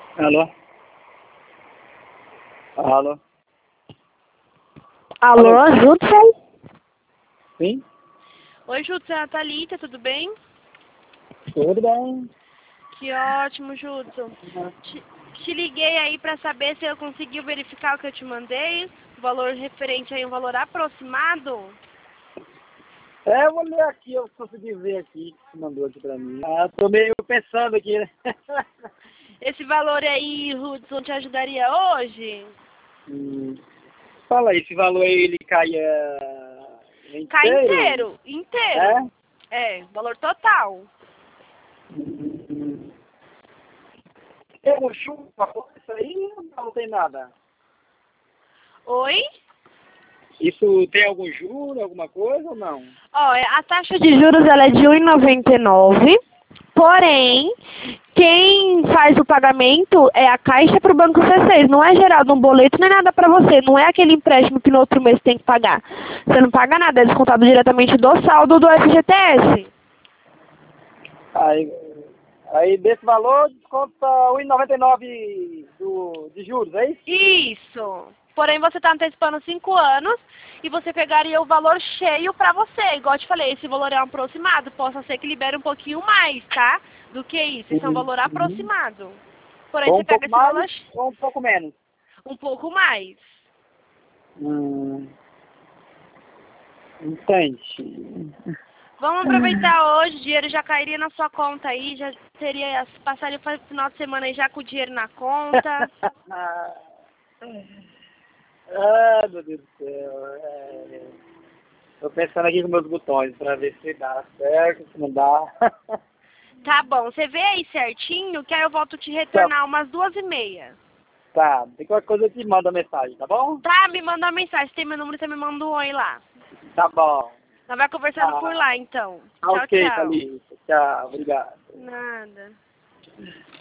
Alô? Alô? Alô, Judson? Sim? Oi, Judson, é a Thalita, tudo bem? Tudo bem? Que ótimo, Judson. Te liguei aí pra saber se eu consegui verificar o que eu te mandei, o valor referente aí, um valor aproximado. Eu vou ler aqui, eu consegui ver aqui, que você mandou aqui pra mim. Tô meio pensando aqui, né? Esse valor aí, Judson, te ajudaria hoje? Fala aí, esse valor aí, ele caia Cai inteiro? inteiro. É, valor total. Tem um chuva, isso aí não tem nada? Oi? Isso tem algum juro, alguma coisa ou não? Ó, a taxa de juros ela é de 1,99, porém, quem faz o pagamento é a Caixa para o Banco C6, não é gerado um boleto nem nada para você, não é aquele empréstimo que no outro mês tem que pagar. Você não paga nada, é descontado diretamente do saldo do FGTS. Aí desse valor desconta 1,99 de juros, é isso? Isso. Porém, você está antecipando 5 anos e você pegaria o valor cheio para você. Igual eu te falei, esse valor é um aproximado. Possa ser que libere um pouquinho mais, tá? Do que isso. Isso é um valor aproximado. Porém, Ou você um pega pouco esse mais valor ou um pouco menos? um pouco mais. Entendi. Vamos aproveitar hoje, o dinheiro já cairia na sua conta aí, já teria, passaria o final de semana aí já com o dinheiro na conta. Meu Deus do céu. Tô pensando aqui com meus botões pra ver se dá certo, se não dá. Tá bom, você vê aí certinho, que aí eu volto te retornar umas 2h30. Tá, tem qualquer coisa eu te mando a mensagem, tá bom? Tá, me manda uma mensagem, se tem meu número, você me manda um oi lá. Tá bom. Nós vai conversando por lá, então. Tchau, Ok, tchau. Thalita. Tchau, obrigado. Nada.